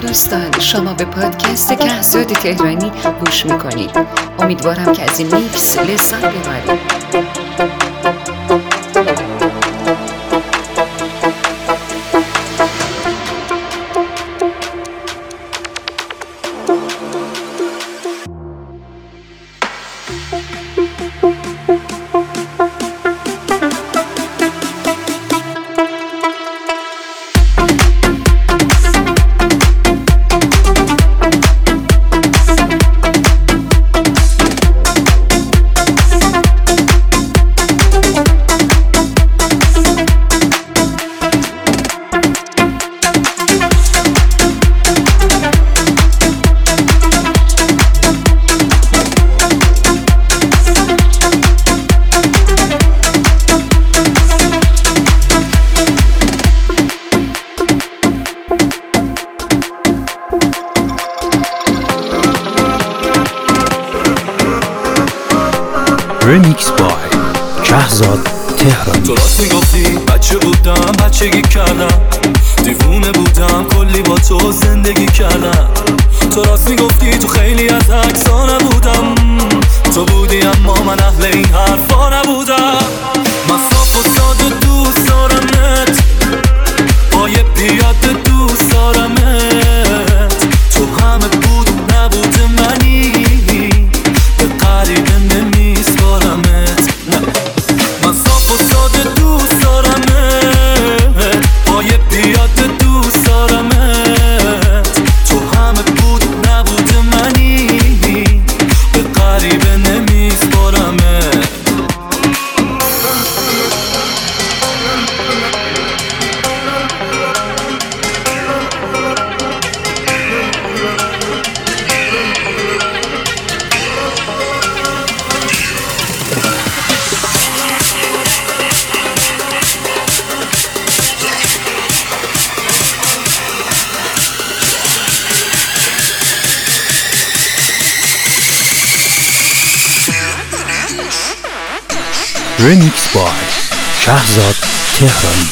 دوستان، شما به پادکست کهزاد تهرانی گوش میکنید. امیدوارم که از این میکس لذت ببرید. ریمیکس بای کهزاد تهرانی. تو راست میگفتی بچه بودم، بچگی کردم، دیوونه بودم، کلی با تو زندگی کردم. تو راست میگفتی تو خیلی از عکسا نبودم، تو بودی اما من اهل این حرفا نبودم. من صاف و ساده دوست دارمت، با یه پیاده دوست دارمت. تو همه بود نبوده منی، به قریبه نمیسپارمت. من صاف و ساده دوست دارمت، با یه پیاده دوست دارمت. تو همه بود نبوده منی، به قریبه نمیسپارمت. ریمیکس بای کهزاد تهرانی.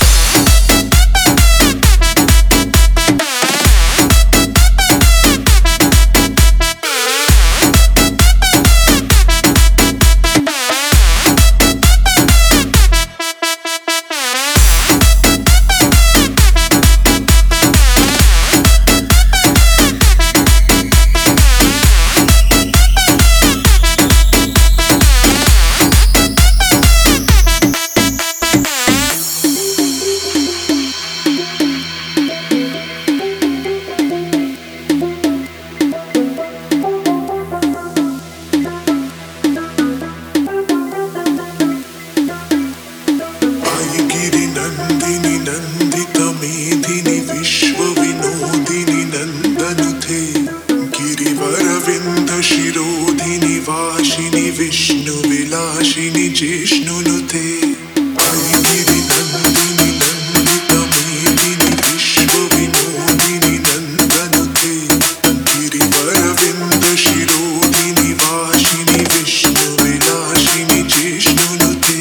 विष्णु विलासिनी जिष्णुनुते गिरि नंदिनी नंदिता मेदिनी विश्व विनोदिनी नंदनुते गिरिवरविंद शिरोधिनी वासिनी विष्णु विलासिनी जिष्णुनुते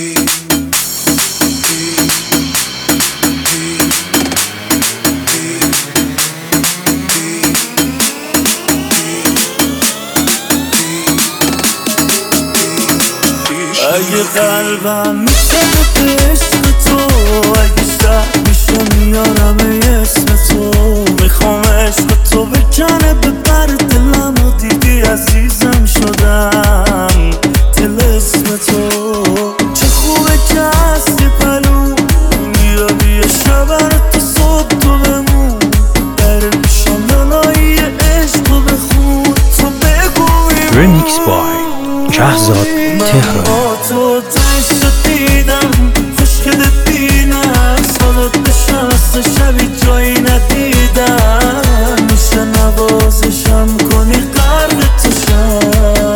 اگه قلبم میشه به عشق تو، اگه شب میشه میارم اسم تو. میخوام عشق تو بکنه ببر دلم و دیدی عزیزم شدم دل اسم تو. چه خوبه که هستی پلو، بیا بیا شبر تو صبح تو بمون. در پیشم دلایی عشق رو بخون، تو بگوی ریمیکس بای کهزاد تهرانی. تو تشت دیدم خوشگل بینم، سالت نشست شبی جایی ندیدم. میشه نوازشم کنی قرد تو شم.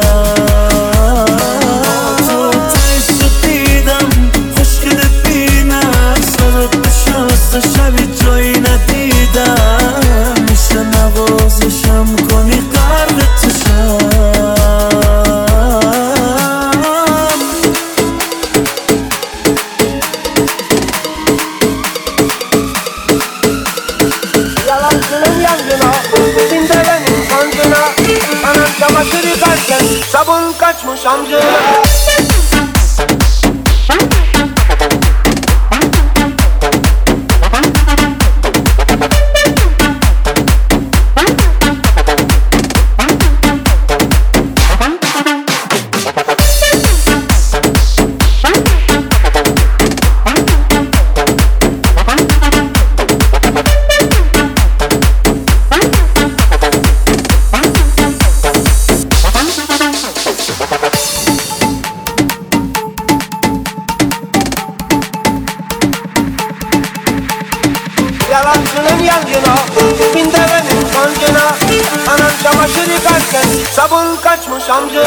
تو تشت دیدم خوشگل بینم، سالت نشست شبی جایی ندیدم. میشه نوازشم کنی قرد تو شم. Jalan-jalan yang kalken sabun kaçmış amca. Yalancının yancına, bin devenin kancına. Anam çamaşır yıkarken sabun kaçmış amca.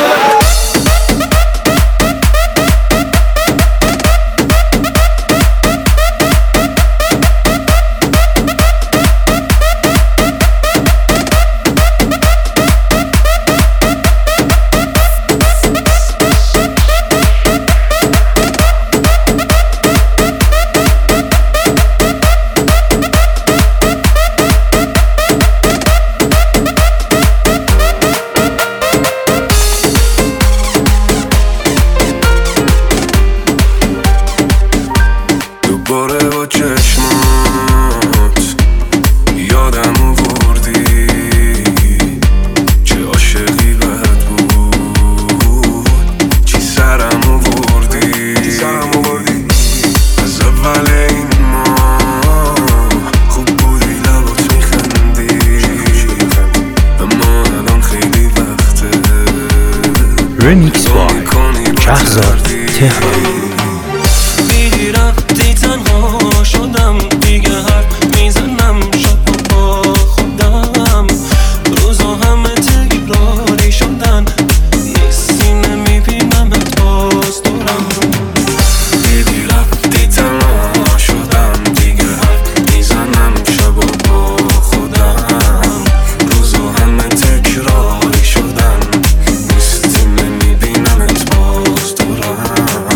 Remix by شهرزاد تهرانی. دیگه رفتی تنها شدم، دیگه حرف میزنم شب با خودم. روزا همه تکراری شدن، نیستی نمیبینمت باز دورم. دیگه رفتی تنها شدم، دیگه حرف میزنم شب با خودم. روزا همه تکراری شدن، نیستی نمیبینمت باز دورم.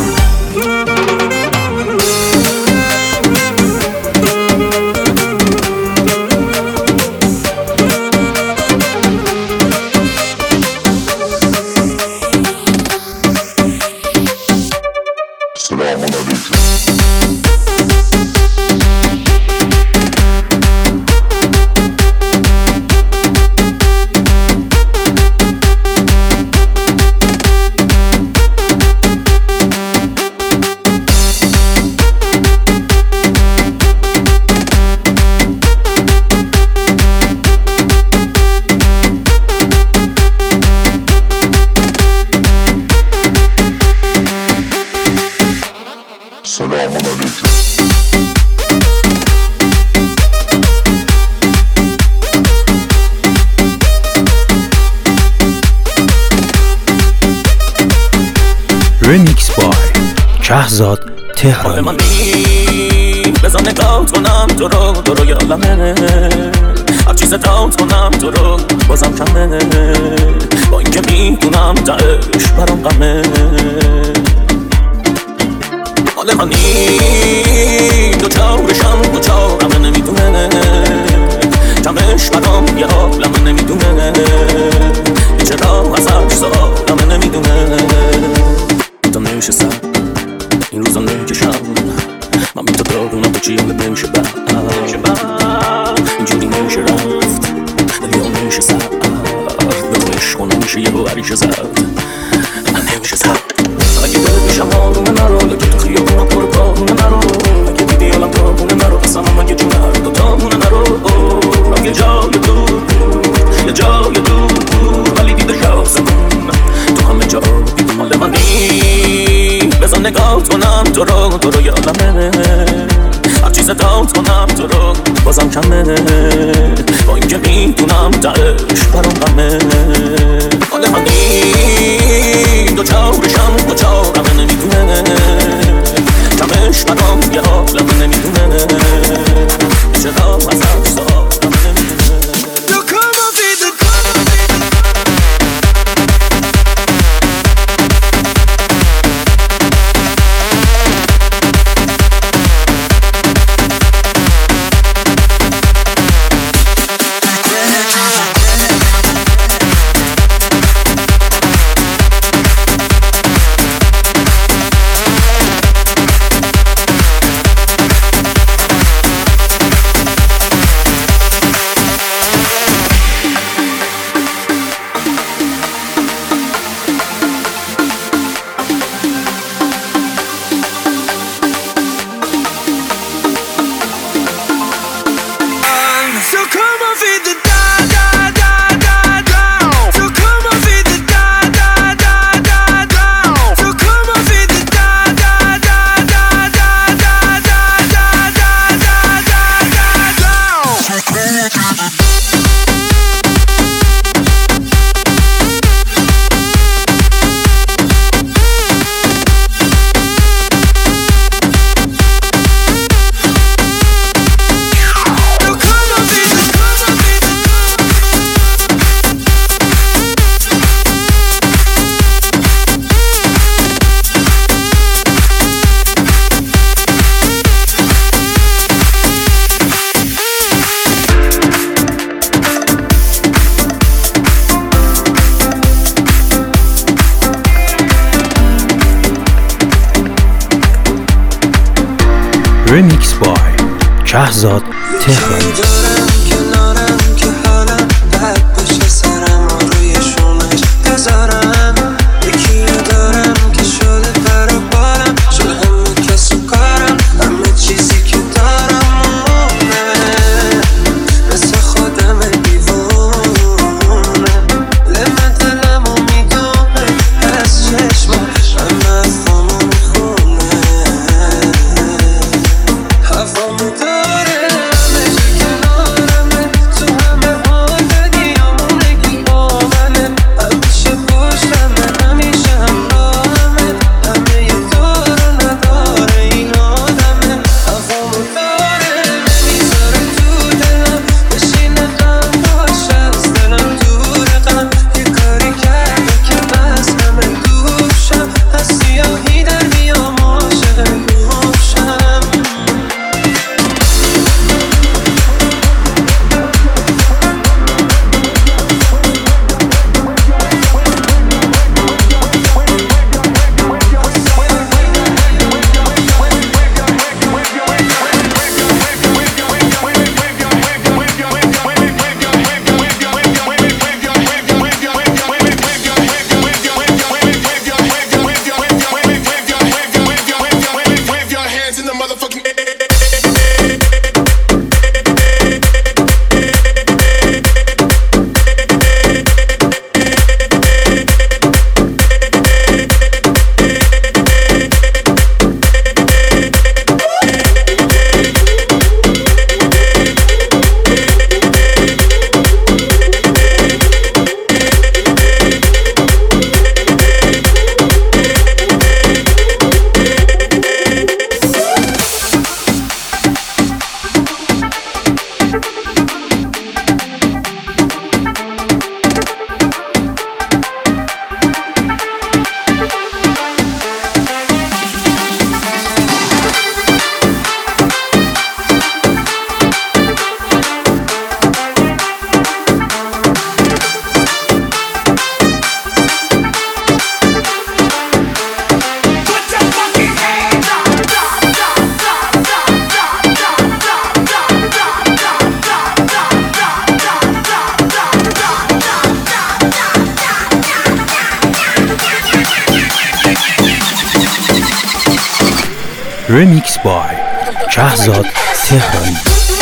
Remix by شهرزاد تهرانی. بزن نگاه کنم تو رو یادمه، هر چیز داد کنم تو رو بازم کمه. با اینکه میدونم تهش برام غمه، حال منی دوچارشم دوچارم نمیدونه. کمش برام یه حالم نمیدونه، چرا ازش سالم نمیدونه. تا نشستم این روزا نکشم، من بی تو دارونم تو چی حالت نمیشه بعد. اینجوری نمیشه رفت، دلی ها نمیشه سرد. به تو عشق و نمیشه یه باوریشه زد، من نمیشه زد. اگه دل میشم آرومه نرو، اگه تو خیابونا پر کارونه نرو. اگه دیدی حالم تابونه نرو، قسمم اگه جون هر دو تامونه نرو. یه جای دور، یه جای دور، ولی دیده شاسمون تو همه جا دیده مال منی. بزن نگاه کنم تو رو یادمه، هر چیز داد کنم تو رو بازم کمه. با اینکه میدونم تهش برام غمه، حال منی دوچارشم دوچارم نمیدونه. کمش برام یه حالم نمیدونه، چرا ازش سالم نمیدونه. رمیکس بای کهزاد تهرانی. رمیکس بای کهزاد تهرانی.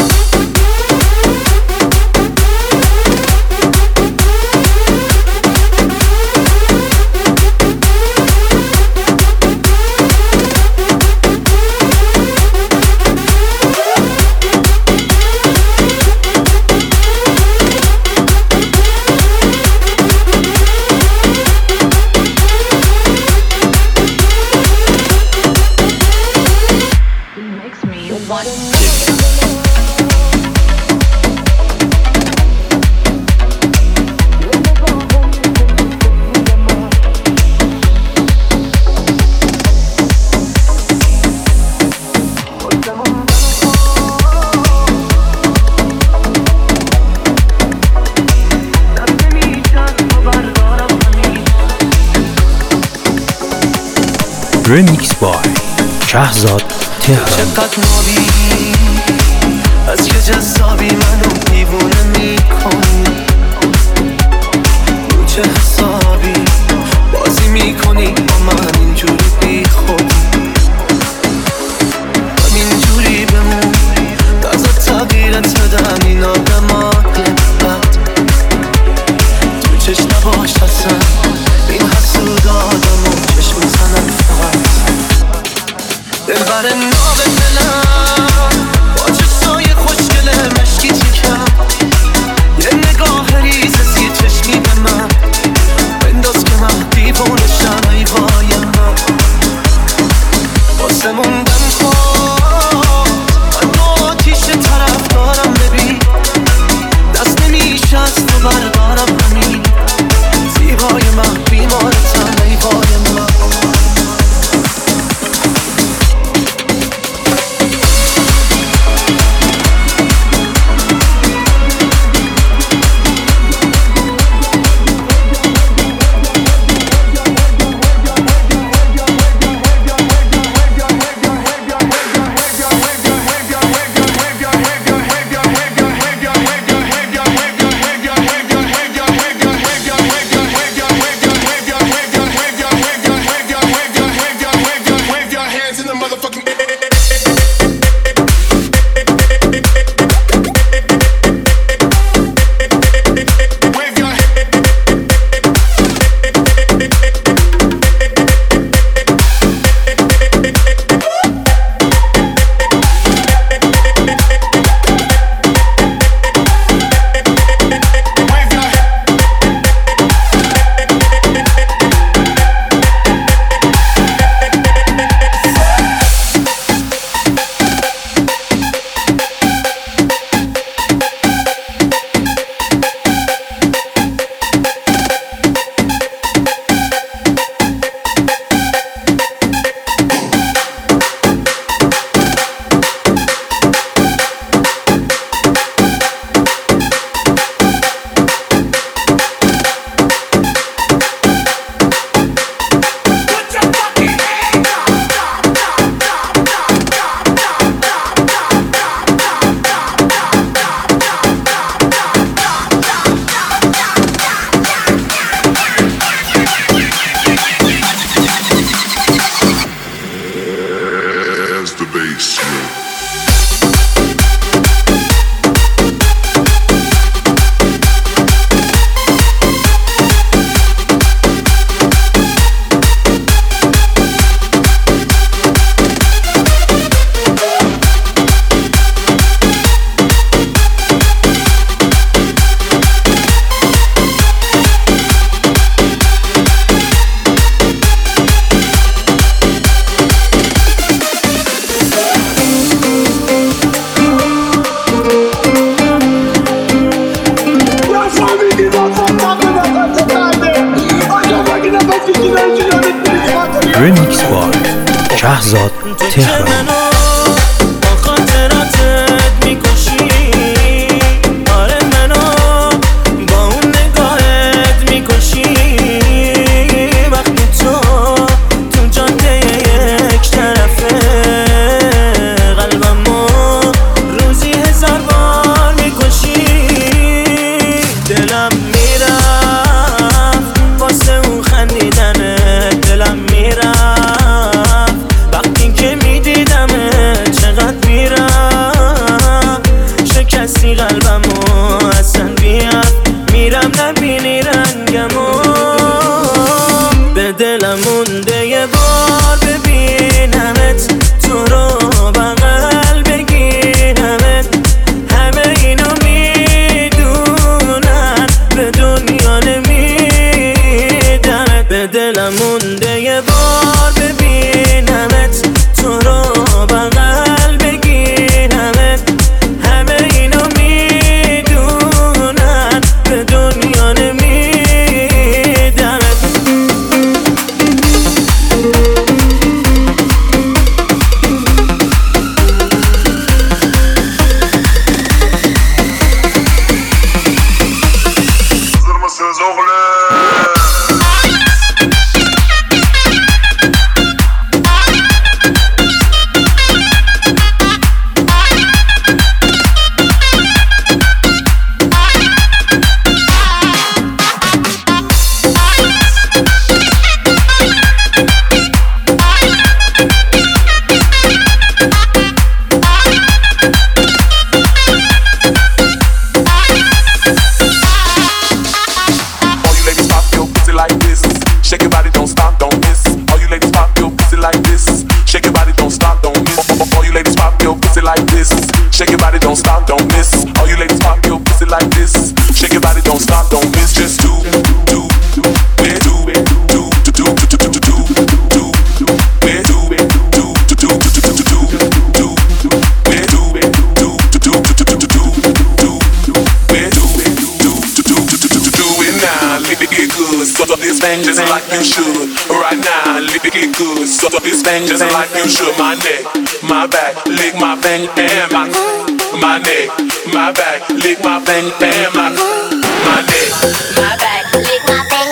رمیکس بای کهزاد تهرانی. چقدر نابی از یه جذابی منو دیوونه میکنی، رو چه حسابی بازی میکنی با من اینجوری بی خودی، همینجوری بمون نزد تغییرت بدم این آدم بد تو چشم نباش اصلا این حسود آدم و چشم میزنم فقط دلبر ناب دلم با چشای خوشگل مشکی تیکم، یه نگاه ریز زیر چشمی به من بنداز که من دیوونشم ای وای من واسه موندن خواه من با آتیش طرف دارم ببین دست نمیشه از تو بردارم همین زیبای من بیمارتم ای وای من Remix by شهزاد تهرانی. دلم مونده یه بار ببینمت، تو رو بغل بگیرمت. همه اینو میدونن، به دنیا نمیدمت. به دلم مونده یه بار ببینمت، تو رو بغل بگیرمت. همه اینو میدونن، به دنیا نمیدمت. Shake your body, don't stop, don't miss. All you ladies pop your pussy like this. Shake your body, don't stop, don't miss. Just do it, do it, do it, do it, do it, do it, do it, do it, do it now. Lick it good, suck up this thing just like you should. Right now, lick it good, suck up this thing just like you should. My neck, my back, lick my thing and my neck, my back, lick my thing and my neck, my back, lick my thing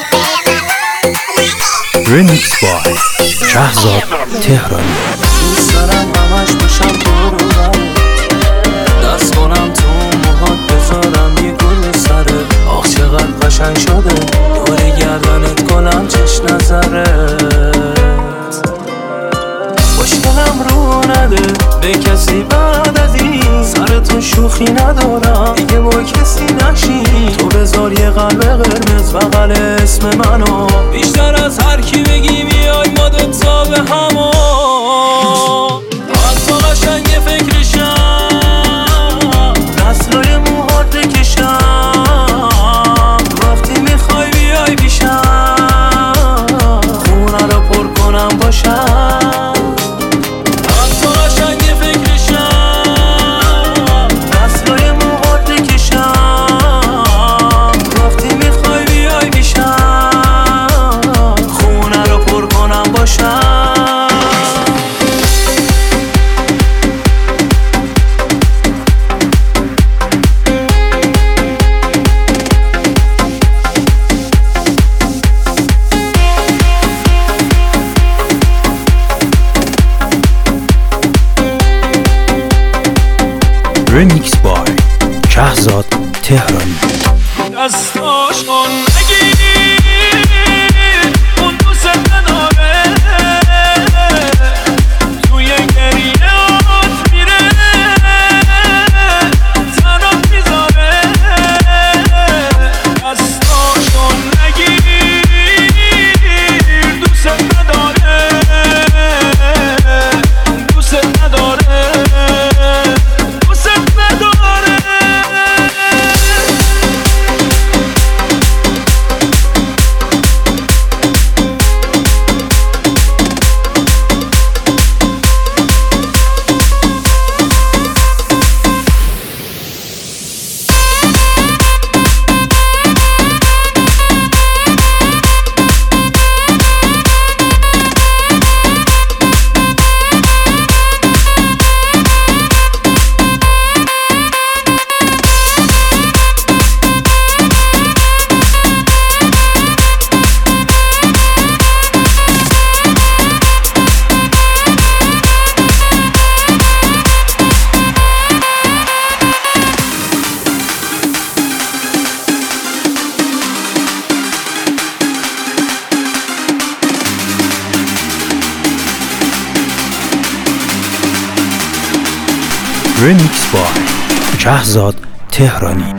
and Remix by شهزاد تهرانی. دوست دارم همش باشم تو رو دست کنم تو موهات، بذارم یه گل سره. آخ چقدر قشنگ شده، دور گردنت کنم چش نظرت. خوشگلم رو نده به کسی بعد از این، سرتون شوخی ندارم دیگه با کسی نشی. تو بذار یه قلب قرمز بغل اسم منو، بیشتر از هر کی بگی بیای ما دوتا به همو. از تو قشنگ فکرشم، دستای موهات بکشم. وقتی میخوای بیای پیشم، خونه رو پر کنم باشم. از تو قشنگ فکرشم، دستای موهات بکشم. وقتی میخوای بیای پیشم، خونه رو پر کنم باشم. Remix by شهزاد تهرانی. دستاشون نگیر، اون دوست نداره. توی گریهات میره، تنات میذاره. دستاشون نگیر، دوست نداره. دوست نداره، دوست نداره. رمیکس بای شهزاد تهرانی.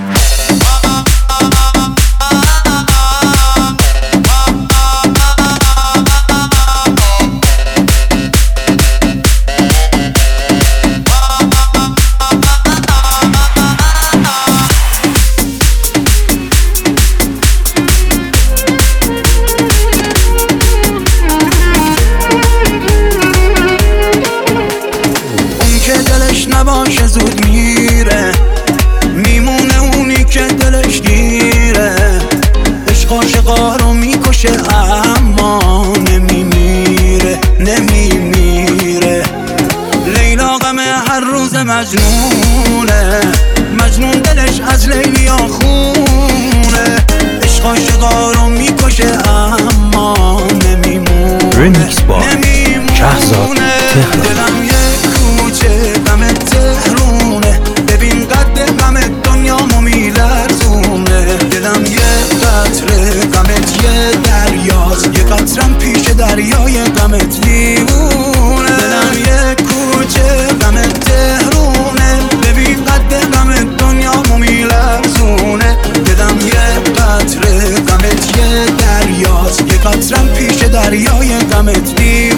نباشه زود میره، میمونه اونی که دلش گیره. عشق عاشقا رو میکشه اما نمیمیره، نمیمیره. لیلا غم هر روز مجنونه، مجنون دلش از لیلیا خونه. عشق عاشقا رو میکشه اما نمیمونه، رمیکس با شهزاد تهرانی. غم تهرونه، ببین قد غم دنیامو میلرزونه. دلم یه قطره غمت یه دریاست، یه قطرم پیش دریای غمت لیمونه. دلم یه کوچه غم تهرونه، ببین قد غم دنیامو میلرزونه. دلم یه قطره غمت یه دریاست، یه قطرم پیش دریای غمت لیمونه.